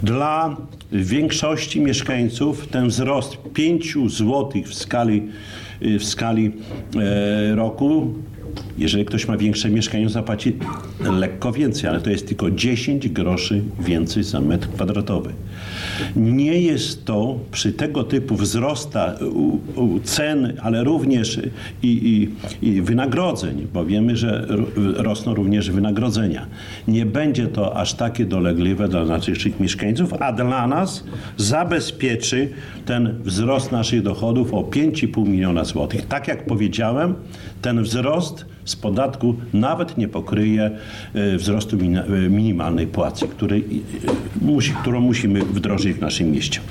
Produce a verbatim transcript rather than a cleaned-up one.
Dla większości mieszkańców ten wzrost pięć złotych w skali, w skali e, roku, jeżeli ktoś ma większe mieszkanie, zapłaci lekko więcej, ale to jest tylko dziesięć groszy więcej za metr kwadratowy. Nie jest to przy tego typu wzrosta u, u cen, ale również i, i, i wynagrodzeń, bo wiemy, że rosną również wynagrodzenia. Nie będzie to aż takie dolegliwe dla naszych mieszkańców, a dla nas zabezpieczy ten wzrost naszych dochodów o pięć i pół miliona złotych. Tak jak powiedziałem, ten wzrost z podatku nawet nie pokryje wzrostu minimalnej płacy, której, którą musimy wdrożyć w naszym mieście.